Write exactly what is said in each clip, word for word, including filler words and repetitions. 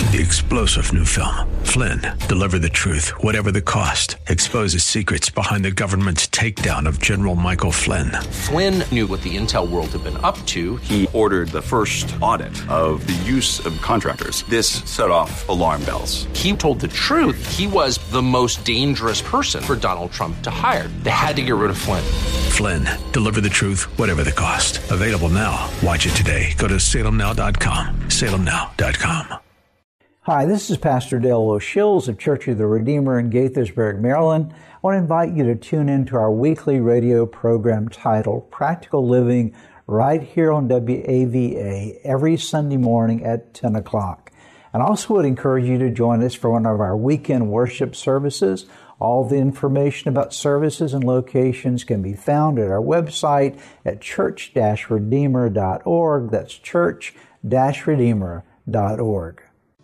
The explosive new film, Flynn, deliver the truth, whatever the cost, exposes secrets behind the government's takedown of General Michael Flynn. Flynn knew what the intel world had been up to. He ordered the first audit of the use of contractors. This set off alarm bells. He told the truth. He was the most dangerous person for Donald Trump to hire. They had to get rid of Flynn. Flynn, deliver the truth, whatever the cost. Available now. Watch it today. Go to salem now dot com. salem now dot com. Hi, this is Pastor Dale O'Shills of Church of the Redeemer in Gaithersburg, Maryland. I want to invite you to tune in to our weekly radio program titled Practical Living right here on W A V A every Sunday morning at ten o'clock. And I also would encourage you to join us for one of our weekend worship services. All the information about services and locations can be found at our website at church dash redeemer dot org. That's church dash redeemer dot org.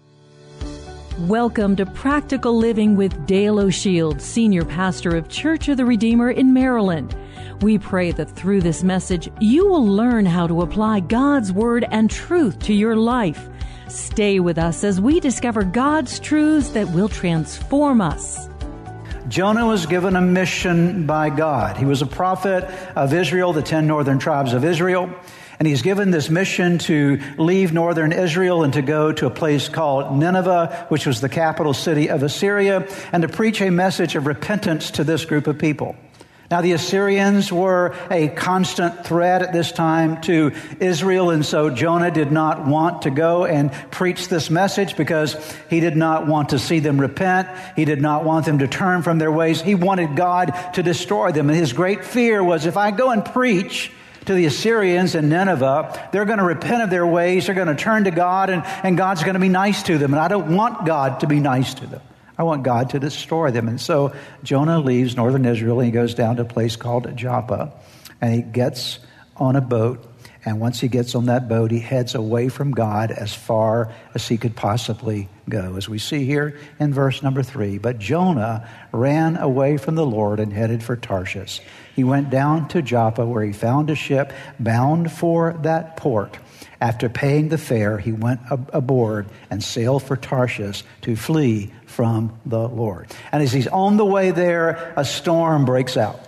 Welcome to Practical Living with Dale O'Shields, Senior Pastor of Church of the Redeemer in Maryland. We pray that through this message, you will learn how to apply God's Word and truth to your life. Stay with us as we discover God's truths that will transform us. Jonah was given a mission by God. He was a prophet of Israel, the ten northern tribes of Israel. And he's given this mission to leave northern Israel and to go to a place called Nineveh, which was the capital city of Assyria, and to preach a message of repentance to this group of people. Now, the Assyrians were a constant threat at this time to Israel, and so Jonah did not want to go and preach this message because he did not want to see them repent. He did not want them to turn from their ways. He wanted God to destroy them. And his great fear was, if I go and preach to the Assyrians in Nineveh, they're going to repent of their ways, they're going to turn to God, and, and God's going to be nice to them. And I don't want God to be nice to them. I want God to destroy them. And so Jonah leaves northern Israel, and he goes down to a place called Joppa, and he gets on a boat. And once he gets on that boat, he heads away from God as far as he could possibly go. As we see here in verse number three, but Jonah ran away from the Lord and headed for Tarshish. He went down to Joppa, where he found a ship bound for that port. After paying the fare, he went ab- aboard and sailed for Tarshish to flee from the Lord. And as he's on the way there, a storm breaks out.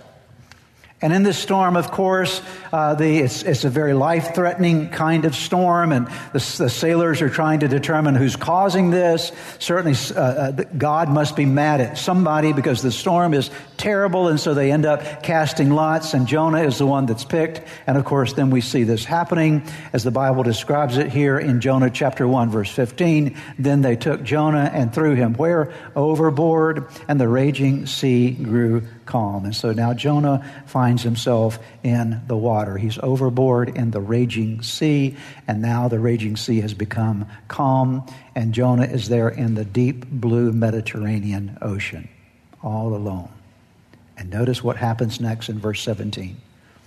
And in this storm, of course, uh, the, it's, it's a very life-threatening kind of storm, and the, the sailors are trying to determine who's causing this. Certainly, uh, uh, God must be mad at somebody because the storm is terrible, and so they end up casting lots, and Jonah is the one that's picked. And of course, then we see this happening as the Bible describes it here in Jonah chapter one, verse fifteen. Then they took Jonah and threw him where? Overboard, and the raging sea grew calm. And so now Jonah finds himself in the water. He's overboard in the raging sea, and now the raging sea has become calm, and Jonah is there in the deep blue Mediterranean Ocean, all alone. And notice what happens next in verse seventeen.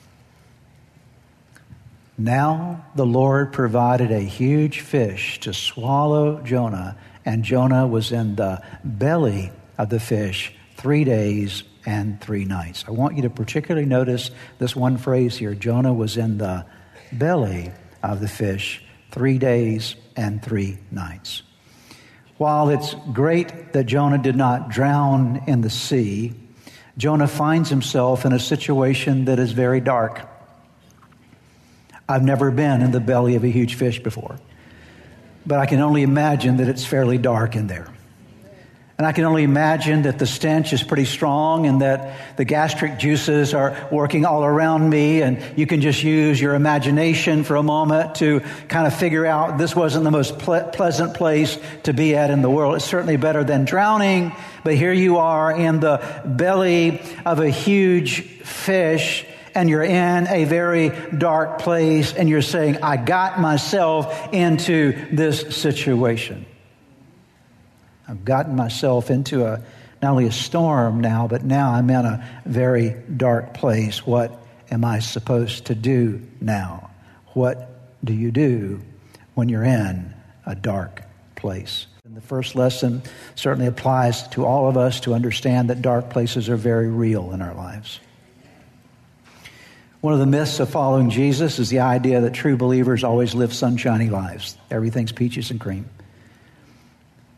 Now the Lord provided a huge fish to swallow Jonah, and Jonah was in the belly of the fish three days and three nights. I want you to particularly notice this one phrase here. Jonah was in the belly of the fish three days and three nights. While it's great that Jonah did not drown in the sea, Jonah finds himself in a situation that is very dark. I've never been in the belly of a huge fish before, but I can only imagine that it's fairly dark in there. And I can only imagine that the stench is pretty strong and that the gastric juices are working all around me. And you can just use your imagination for a moment to kind of figure out this wasn't the most ple- pleasant place to be at in the world. It's certainly better than drowning. But here you are in the belly of a huge fish, and you're in a very dark place, and you're saying, I got myself into this situation. I've gotten myself into a not only a storm now, but now I'm in a very dark place. What am I supposed to do now? What do you do when you're in a dark place? And the first lesson certainly applies to all of us to understand that dark places are very real in our lives. One of the myths of following Jesus is the idea that true believers always live sunshiny lives. Everything's peaches and cream.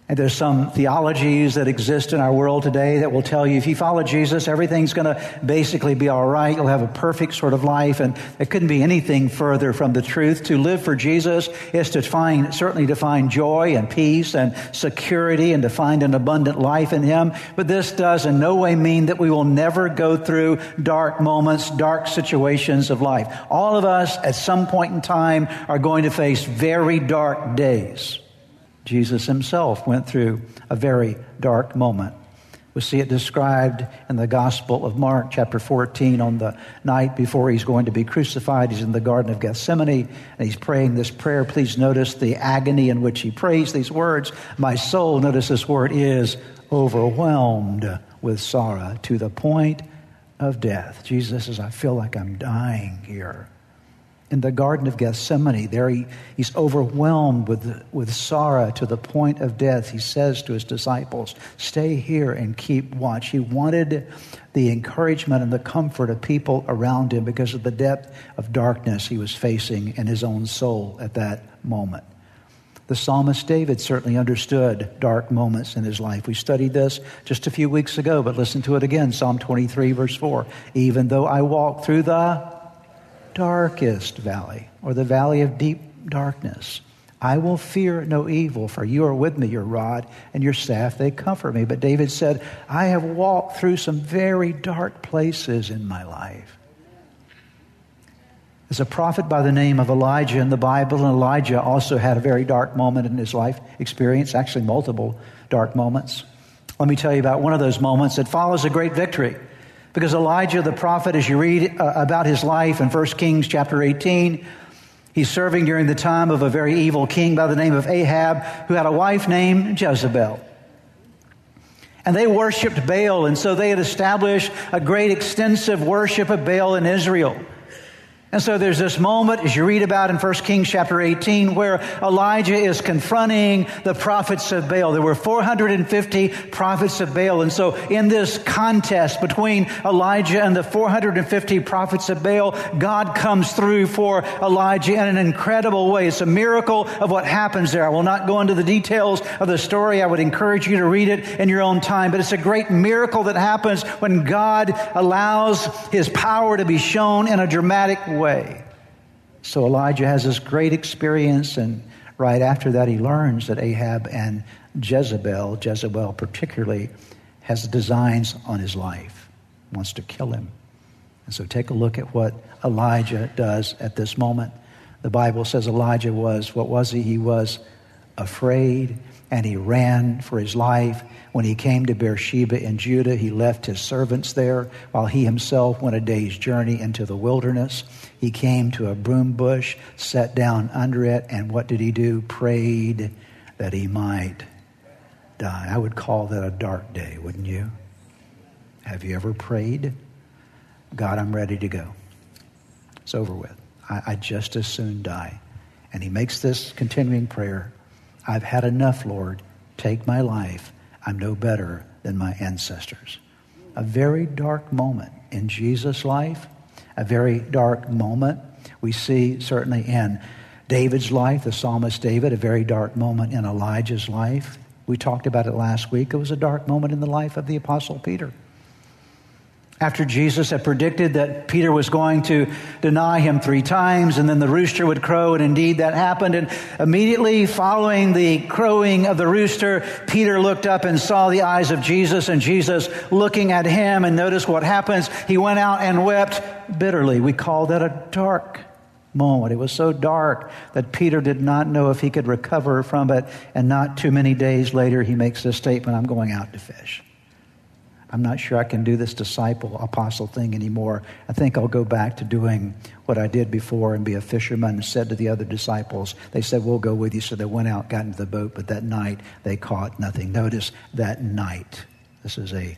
And there's some theologies that exist in our world today that will tell you if you follow Jesus, everything's going to basically be all right. You'll have a perfect sort of life, and it couldn't be anything further from the truth. To live for Jesus is to find, certainly to find joy and peace and security and to find an abundant life in Him. But this does in no way mean that we will never go through dark moments, dark situations of life. All of us at some point in time are going to face very dark days. Jesus himself went through a very dark moment. We see it described in the Gospel of Mark, chapter fourteen, on the night before he's going to be crucified. He's in the Garden of Gethsemane, and he's praying this prayer. Please notice the agony in which he prays these words. My soul, notice this word, is overwhelmed with sorrow to the point of death. Jesus says, I feel like I'm dying here. In the Garden of Gethsemane, there he, he's overwhelmed with, with sorrow to the point of death. He says to his disciples, stay here and keep watch. He wanted the encouragement and the comfort of people around him because of the depth of darkness he was facing in his own soul at that moment. The psalmist David certainly understood dark moments in his life. We studied this just a few weeks ago, but listen to it again. Psalm twenty-three, verse four. Even though I walk through the darkest valley, or the valley of deep darkness, I will fear no evil, for you are with me, your rod and your staff, they comfort me. But David said, I have walked through some very dark places in my life. There's a prophet by the name of Elijah in the Bible, and Elijah also had a very dark moment in his life experience, actually multiple dark moments. Let me tell you about one of those moments that follows a great victory. Because Elijah the prophet, as you read uh, about his life in First Kings chapter eighteen, he's serving during the time of a very evil king by the name of Ahab, who had a wife named Jezebel. And they worshipped Baal, and so they had established a great extensive worship of Baal in Israel. And so there's this moment, as you read about in First Kings chapter eighteen, where Elijah is confronting the prophets of Baal. There were four hundred fifty prophets of Baal. And so in this contest between Elijah and the four hundred fifty prophets of Baal, God comes through for Elijah in an incredible way. It's a miracle of what happens there. I will not go into the details of the story. I would encourage you to read it in your own time. But it's a great miracle that happens when God allows His power to be shown in a dramatic way. Way. So Elijah has this great experience, and right after that he learns that Ahab and Jezebel, Jezebel particularly, has designs on his life, wants to kill him. And so take a look at what Elijah does at this moment. The Bible says Elijah was, what was he? He was afraid, and he ran for his life. When he came to Beersheba in Judah, he left his servants there while he himself went a day's journey into the wilderness. He came to a broom bush, sat down under it, and what did he do? Prayed that he might die. I would call that a dark day, wouldn't you? Have you ever prayed? God, I'm ready to go. It's over with. I, I just as soon die. And he makes this continuing prayer. I've had enough, Lord. Take my life. I'm no better than my ancestors. A very dark moment in Jesus' life. A very dark moment we see certainly in David's life, the psalmist David, a very dark moment in Elijah's life. We talked about it last week. It was a dark moment in the life of the Apostle Peter. After Jesus had predicted that Peter was going to deny him three times, and then the rooster would crow, and indeed that happened. And immediately following the crowing of the rooster, Peter looked up and saw the eyes of Jesus, and Jesus looking at him, and notice what happens. He went out and wept bitterly. We call that a dark moment. It was so dark that Peter did not know if he could recover from it, and not too many days later, he makes this statement, I'm going out to fish. I'm not sure I can do this disciple, apostle thing anymore. I think I'll go back to doing what I did before and be a fisherman. And said to the other disciples, they said, we'll go with you. So they went out, got into the boat, but that night they caught nothing. Notice that night. This is a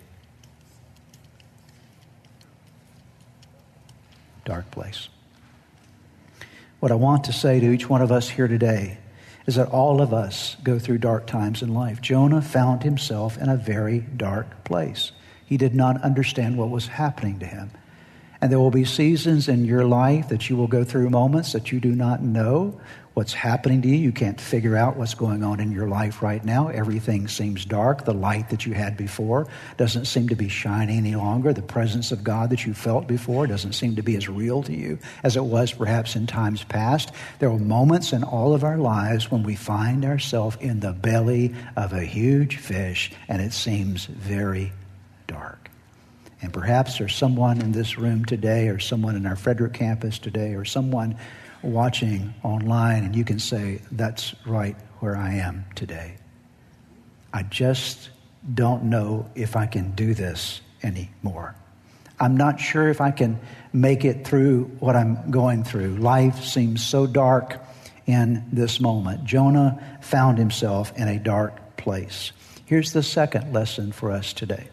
dark place. What I want to say to each one of us here today is that all of us go through dark times in life. Jonah found himself in a very dark place. He did not understand what was happening to him. And there will be seasons in your life that you will go through moments that you do not know what's happening to you. You can't figure out what's going on in your life right now. Everything seems dark. The light that you had before doesn't seem to be shining any longer. The presence of God that you felt before doesn't seem to be as real to you as it was perhaps in times past. There are moments in all of our lives when we find ourselves in the belly of a huge fish and it seems very dark. And perhaps there's someone in this room today, or someone in our Frederick campus today, or someone watching online, and you can say, that's right where I am today. I just don't know if I can do this anymore. I'm not sure if I can make it through what I'm going through. Life seems so dark in this moment. Jonah found himself in a dark place. Here's the second lesson for us today.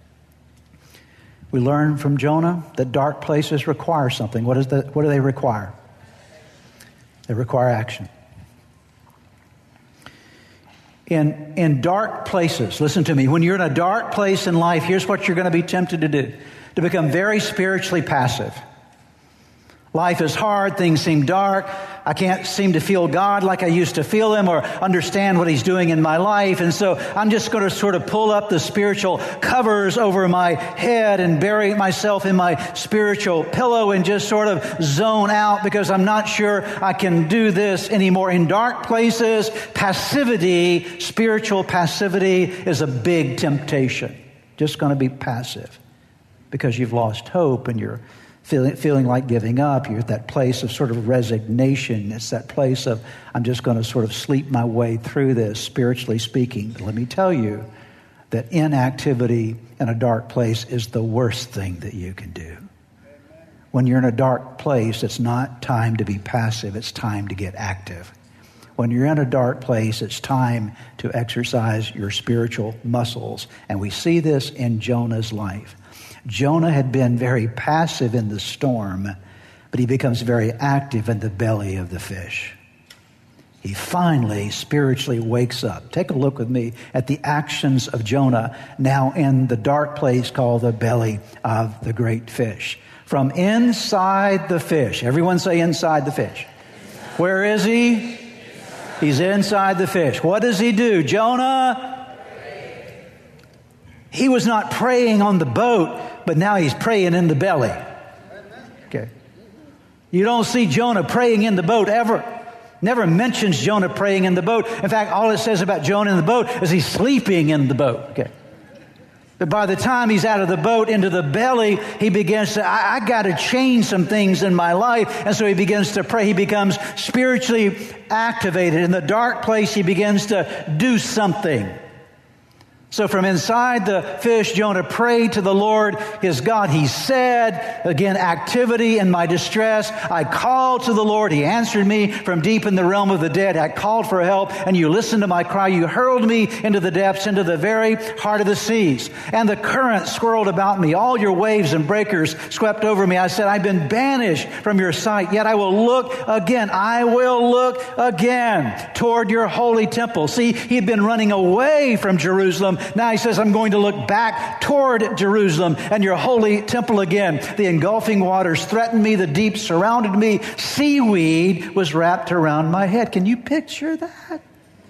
We learn from Jonah that dark places require something. What is the, what do they require? They require action. In, in dark places, listen to me, when you're in a dark place in life, here's what you're going to be tempted to do. To become very spiritually passive. Life is hard, things seem dark. I can't seem to feel God like I used to feel Him or understand what He's doing in my life. And so I'm just going to sort of pull up the spiritual covers over my head and bury myself in my spiritual pillow and just sort of zone out because I'm not sure I can do this anymore. In dark places, passivity, spiritual passivity is a big temptation. Just going to be passive because you've lost hope and you're Feeling, feeling like giving up. You're at that place of sort of resignation. It's that place of, I'm just going to sort of sleep my way through this, spiritually speaking. But let me tell you that inactivity in a dark place is the worst thing that you can do. When you're in a dark place, it's not time to be passive. It's time to get active. When you're in a dark place, it's time to exercise your spiritual muscles. And we see this in Jonah's life. Jonah had been very passive in the storm, but he becomes very active in the belly of the fish. He finally spiritually wakes up. Take a look with me at the actions of Jonah now in the dark place called the belly of the great fish. From inside the fish. Everyone say inside the fish. Where is he? He's inside the fish. What does he do? Jonah... He was not praying on the boat, but now he's praying in the belly. Okay. You don't see Jonah praying in the boat ever. Never mentions Jonah praying in the boat. In fact, all it says about Jonah in the boat is he's sleeping in the boat. Okay. But by the time he's out of the boat into the belly, he begins to, I, I got to change some things in my life. And so he begins to pray. He becomes spiritually activated. In the dark place, he begins to do something. So from inside the fish, Jonah prayed to the Lord, his God. He said, again, activity in my distress. I called to the Lord. He answered me from deep in the realm of the dead. I called for help, and you listened to my cry. You hurled me into the depths, into the very heart of the seas. And the current swirled about me. All your waves and breakers swept over me. I said, I've been banished from your sight, yet I will look again. I will look again toward your holy temple. See, he had been running away from Jerusalem. Now he says, I'm going to look back toward Jerusalem and your holy temple again. The engulfing waters threatened me. The deep surrounded me. Seaweed was wrapped around my head. Can you picture that?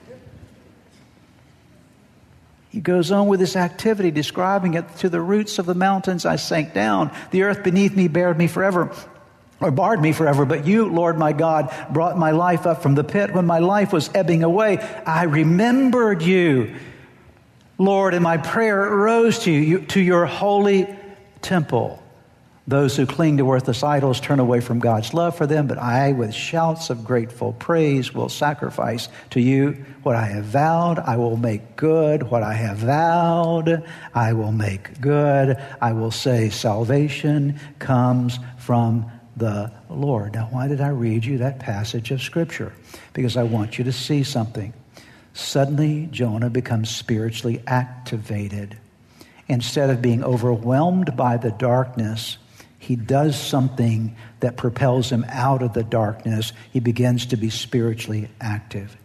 He goes on with this activity, describing it. To the roots of the mountains I sank down. The earth beneath me bared me forever. Or barred me forever, but you, Lord my God, brought my life up from the pit. When my life was ebbing away, I remembered you, Lord, and my prayer rose to you, to your holy temple. Those who cling to worthless idols turn away from God's love for them, but I, with shouts of grateful praise, will sacrifice to you what I have vowed. I will make good what I have vowed. I will make good. I will say salvation comes from the Lord. Now, why did I read you that passage of Scripture? Because I want you to see something. Suddenly, Jonah becomes spiritually activated. Instead of being overwhelmed by the darkness, he does something that propels him out of the darkness. He begins to be spiritually active.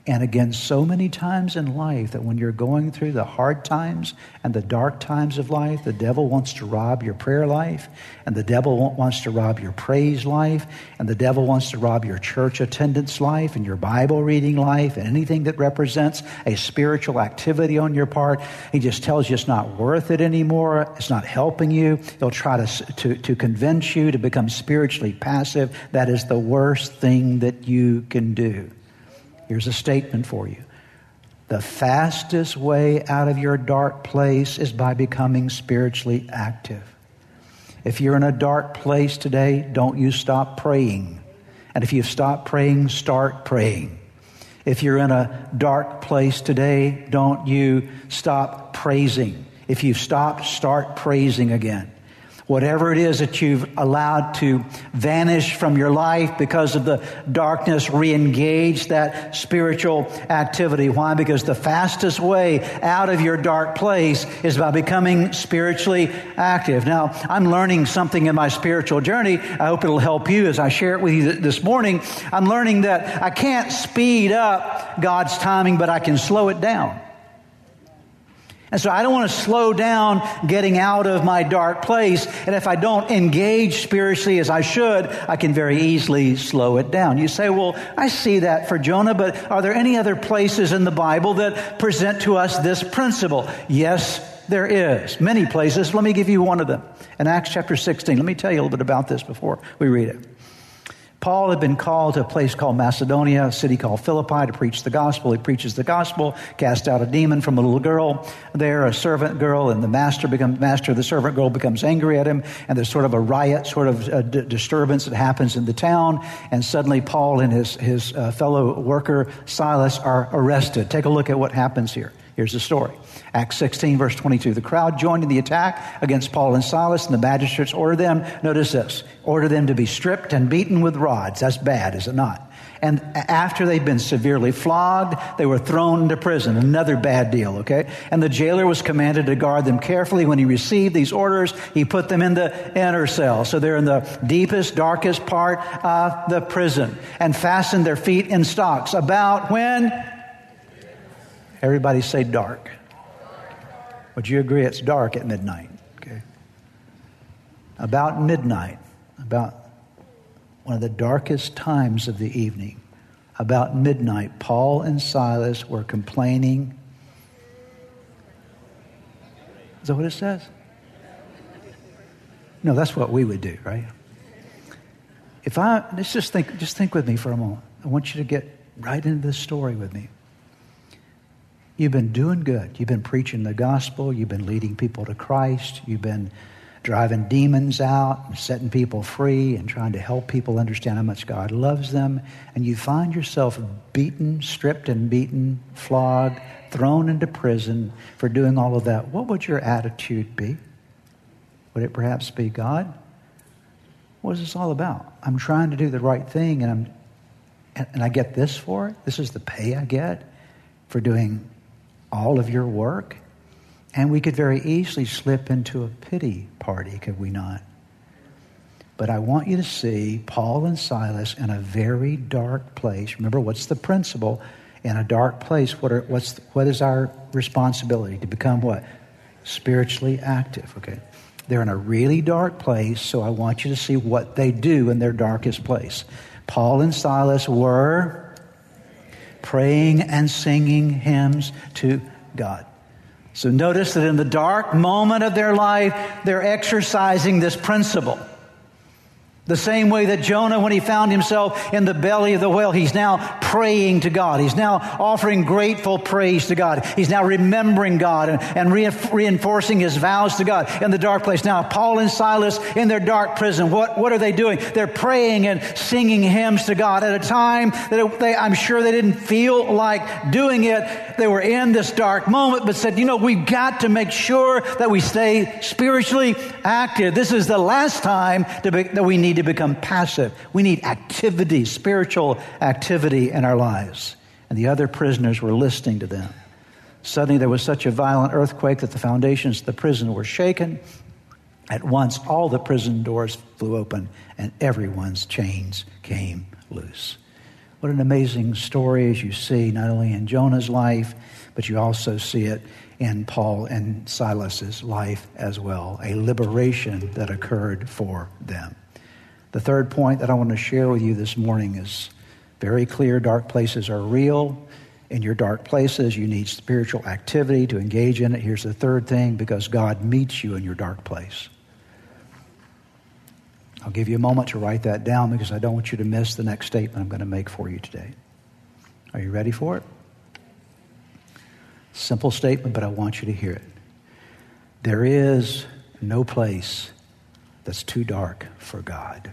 And again, so many times in life that when you're going through the hard times and the dark times of life, the devil wants to rob your prayer life, and the devil wants to rob your praise life, and the devil wants to rob your church attendance life and your Bible reading life and anything that represents a spiritual activity on your part. He just tells you it's not worth it anymore. It's not helping you. He'll try to, to, to convince you to become spiritually passive. That is the worst thing that you can do. Here's a statement for you. The fastest way out of your dark place is by becoming spiritually active. If you're in a dark place today, don't you stop praying. And if you've stopped praying, start praying. If you're in a dark place today, don't you stop praising. If you've stopped, start praising again. Whatever it is that you've allowed to vanish from your life because of the darkness, re-engage that spiritual activity. Why? Because the fastest way out of your dark place is by becoming spiritually active. Now, I'm learning something in my spiritual journey. I hope it'll help you as I share it with you this morning. I'm learning that I can't speed up God's timing, but I can slow it down. And so I don't want to slow down getting out of my dark place. And if I don't engage spiritually as I should, I can very easily slow it down. You say, well, I see that for Jonah, but are there any other places in the Bible that present to us this principle? Yes, there is. Many places. Let me give you one of them. In Acts chapter sixteen, let me tell you a little bit about this before we read it. Paul had been called to a place called Macedonia, a city called Philippi, to preach the gospel. He preaches the gospel, cast out a demon from a little girl there, a servant girl, and the master becomes master of the servant girl becomes angry at him, and there's sort of a riot, sort of a d- disturbance that happens in the town, and suddenly Paul and his his uh, fellow worker Silas are arrested. Take a look at what happens here. Here's the story. Acts sixteen, verse twenty-two. The crowd joined in the attack against Paul and Silas, and the magistrates ordered them, notice this, ordered them to be stripped and beaten with rods. That's bad, is it not? And after they'd been severely flogged, they were thrown into prison. Another bad deal, okay? And the jailer was commanded to guard them carefully. When he received these orders, he put them in the inner cell. So they're in the deepest, darkest part of the prison, and fastened their feet in stocks. About when? Everybody say dark. Would you agree it's dark at midnight? Okay. About midnight, about one of the darkest times of the evening, about midnight, Paul and Silas were complaining. Is that what it says? No, that's what we would do, right? If I, let's just think, just think with me for a moment. I want you to get right into this story with me. You've been doing good. You've been preaching the gospel. You've been leading people to Christ. You've been driving demons out and setting people free and trying to help people understand how much God loves them. And you find yourself beaten, stripped and beaten, flogged, thrown into prison for doing all of that. What would your attitude be? Would it perhaps be, God, what is this all about? I'm trying to do the right thing, and I'm and, and I get this for it? This is the pay I get for doing all of your work? And we could very easily slip into a pity party, could we not? But I want you to see Paul and Silas in a very dark place. Remember, what's the principle? In a dark place, what are what's what is our responsibility? To become what? Spiritually active, okay? They're in a really dark place, so I want you to see what they do in their darkest place. Paul and Silas were praying and singing hymns to God. So notice that in the dark moment of their life, they're exercising this principle. The same way that Jonah, when he found himself in the belly of the whale, he's now praying to God. He's now offering grateful praise to God. He's now remembering God and, and re- reinforcing his vows to God in the dark place. Now, Paul and Silas in their dark prison, what, what are they doing? They're praying and singing hymns to God at a time that it, they, I'm sure they didn't feel like doing it. They were in this dark moment, but said, you know, we've got to make sure that we stay spiritually active. This is the last time to be, that we need to become passive. We need activity, spiritual activity in our lives. And the other prisoners were listening to them. Suddenly there was such a violent earthquake that the foundations of the prison were shaken. At once all the prison doors flew open and everyone's chains came loose. What an amazing story as you see not only in Jonah's life, but you also see it in Paul and Silas's life as well, a liberation that occurred for them. The third point that I want to share with you this morning is very clear. Dark places are real. In your dark places, you need spiritual activity to engage in it. Here's the third thing, because God meets you in your dark place. I'll give you a moment to write that down because I don't want you to miss the next statement I'm going to make for you today. Are you ready for it? Simple statement, but I want you to hear it. There is no place that's too dark for God.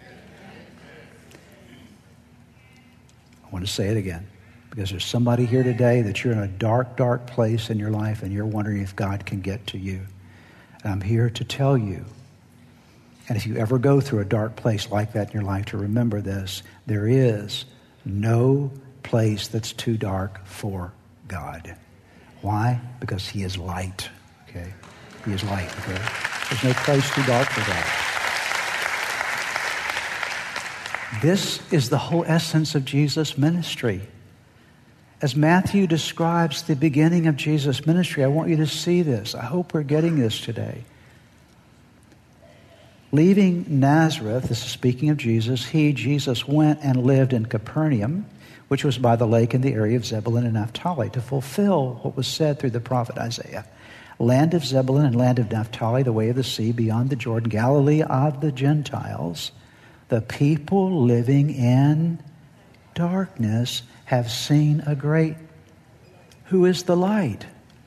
I want to say it again, because there's somebody here today that you're in a dark, dark place in your life and you're wondering if God can get to you. And I'm here to tell you, and if you ever go through a dark place like that in your life, to remember this: there is no place that's too dark for God. Why? Because He is light, okay? He is light, okay? There's no place too dark for God. This is the whole essence of Jesus' ministry. As Matthew describes the beginning of Jesus' ministry, I want you to see this. I hope we're getting this today. Leaving Nazareth, this is speaking of Jesus, he, Jesus, went and lived in Capernaum, which was by the lake in the area of Zebulun and Naphtali, to fulfill what was said through the prophet Isaiah. Land of Zebulun and land of Naphtali, the way of the sea beyond the Jordan, Galilee of the Gentiles. The people living in darkness have seen a great... Who is the light?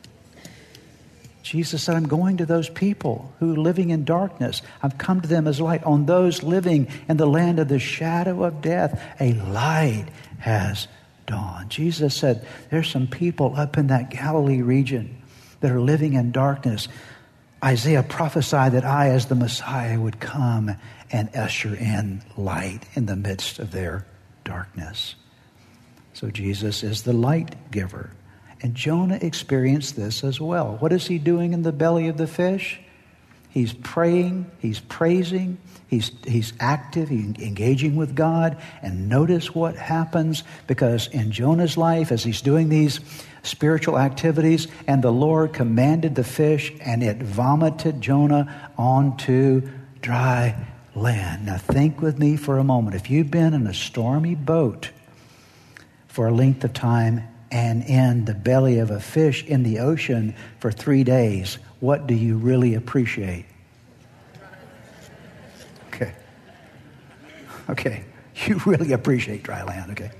Jesus said, I'm going to those people who are living in darkness. I've come to them as light. On those living in the land of the shadow of death, a light has dawned. Jesus said, there's some people up in that Galilee region that are living in darkness. Isaiah prophesied that I, as the Messiah, would come and usher in light in the midst of their darkness. So Jesus is the light giver. And Jonah experienced this as well. What is he doing in the belly of the fish? He's praying, he's praising, he's he's active, he's engaging with God. And notice what happens, because in Jonah's life, as he's doing these spiritual activities, and the Lord commanded the fish, and it vomited Jonah onto dry land. Now think with me for a moment. If you've been in a stormy boat for a length of time, and in the belly of a fish in the ocean for three days, what do you really appreciate? Okay. Okay. You really appreciate dry land, okay?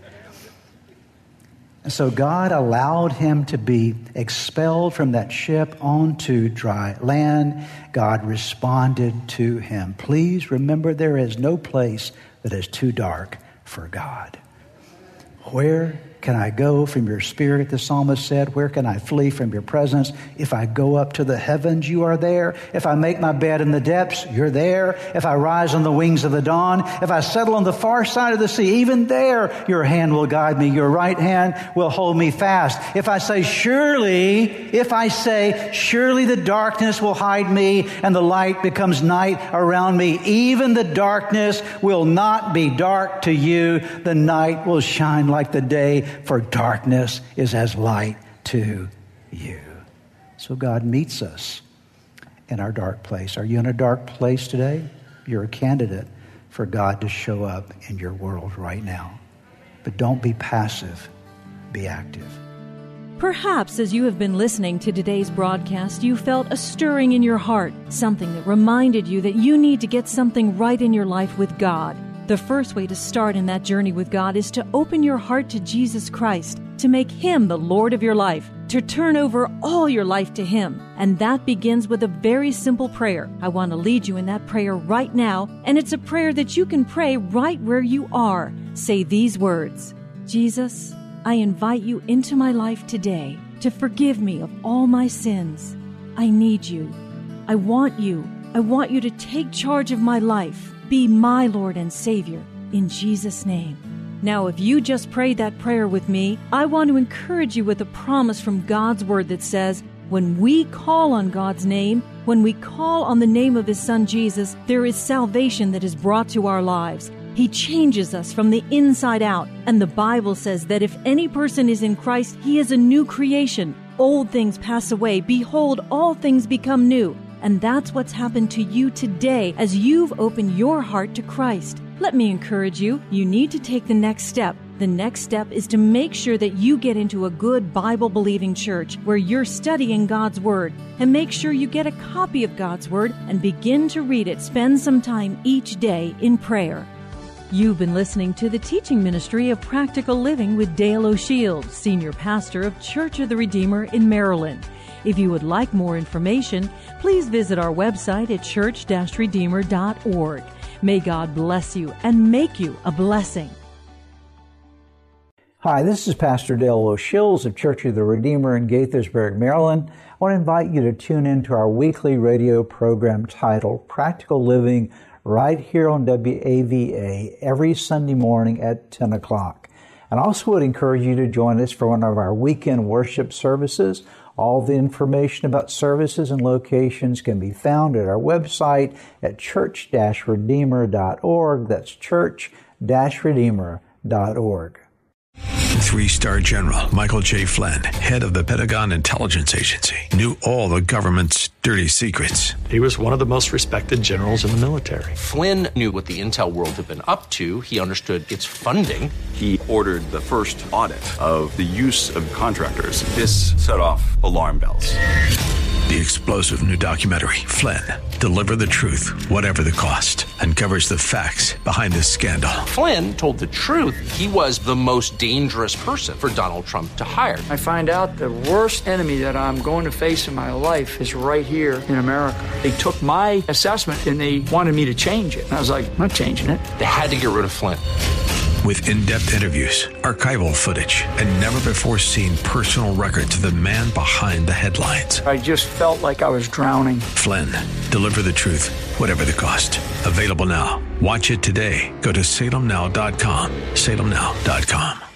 And so God allowed him to be expelled from that ship onto dry land. God responded to him. Please remember, there is no place that is too dark for God. Where can I go from your spirit, the psalmist said? Where can I flee from your presence? If I go up to the heavens, you are there. If I make my bed in the depths, you're there. If I rise on the wings of the dawn, if I settle on the far side of the sea, even there your hand will guide me. Your right hand will hold me fast. If I say, surely, if I say, surely the darkness will hide me and the light becomes night around me, even the darkness will not be dark to you. The night will shine like the day, for darkness is as light to you. So God meets us in our dark place. Are you in a dark place today? You're a candidate for God to show up in your world right now. But don't be passive, be active. Perhaps as you have been listening to today's broadcast, you felt a stirring in your heart, something that reminded you that you need to get something right in your life with God. The first way to start in that journey with God is to open your heart to Jesus Christ, to make Him the Lord of your life, to turn over all your life to Him. And that begins with a very simple prayer. I want to lead you in that prayer right now, and it's a prayer that you can pray right where you are. Say these words: Jesus, I invite you into my life today to forgive me of all my sins. I need you. I want you. I want you to take charge of my life. Be my Lord and Savior, in Jesus' name. Now, if you just prayed that prayer with me, I want to encourage you with a promise from God's Word that says, when we call on God's name, when we call on the name of His Son Jesus, there is salvation that is brought to our lives. He changes us from the inside out. And the Bible says that if any person is in Christ, he is a new creation. Old things pass away. Behold, all things become new. And that's what's happened to you today as you've opened your heart to Christ. Let me encourage you, you need to take the next step. The next step is to make sure that you get into a good Bible-believing church where you're studying God's Word. And make sure you get a copy of God's Word and begin to read it. Spend some time each day in prayer. You've been listening to the teaching ministry of Practical Living with Dale O'Shields, Senior Pastor of Church of the Redeemer in Maryland. If you would like more information, please visit our website at church dash redeemer dot org. May God bless you and make you a blessing. Hi, this is Pastor Dale O'Shields of Church of the Redeemer in Gaithersburg, Maryland. I want to invite you to tune in to our weekly radio program titled Practical Living right here on W A V A every Sunday morning at ten o'clock. And I also would encourage you to join us for one of our weekend worship services. All the information about services and locations can be found at our website at church dash redeemer dot org. That's church dash redeemer dot org. Three-star General Michael J. Flynn, head of the Pentagon Intelligence Agency, knew all the government's dirty secrets. He was one of the most respected generals in the military. Flynn knew what the intel world had been up to. He understood its funding. He ordered the first audit of the use of contractors. This set off alarm bells. The explosive new documentary, Flynn, Deliver the Truth, Whatever the Cost, uncovers the facts behind this scandal. Flynn told the truth. He was the most dangerous person for Donald Trump to hire. I find out the worst enemy that I'm going to face in my life is right here in America. They took my assessment and they wanted me to change it. And I was like, I'm not changing it. They had to get rid of Flynn. With in-depth interviews, archival footage, and never-before-seen personal records of the man behind the headlines. I just felt like I was drowning. Flynn, Deliver the Truth, Whatever the Cost. Available now. Watch it today. Go to salem now dot com. salem now dot com.